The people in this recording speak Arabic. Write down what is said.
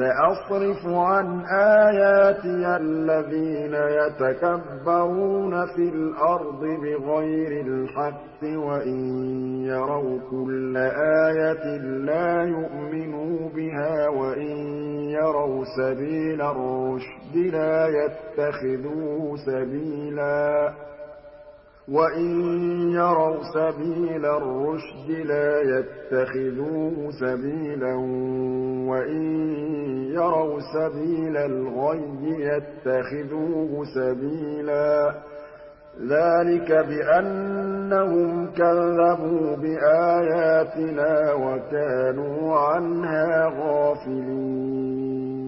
سَأَصْرِفُ عَنْ آيَاتِيَ الَّذِينَ يَتَكَبَّرُونَ فِي الْأَرْضِ بِغَيْرِ الْحَقِّ وَإِن يَرَوْا كُلَّ آيَةٍ لَّا يُؤْمِنُوا بِهَا وَإِن يَرَوْا سَبِيلَ الرُّشْدِ لَا يَتَّخِذُوهُ سَبِيلًا وَإِن يَرَوْا سَبِيلَ الْغَيِّ يَتَّخِذُوهُ سَبِيلًا ۚ ذَٰلِكَ بِأَنَّهُمْ كَذَّبُوا بِآيَاتِنَا وَكَانُوا عَنْهَا غَافِلِينَ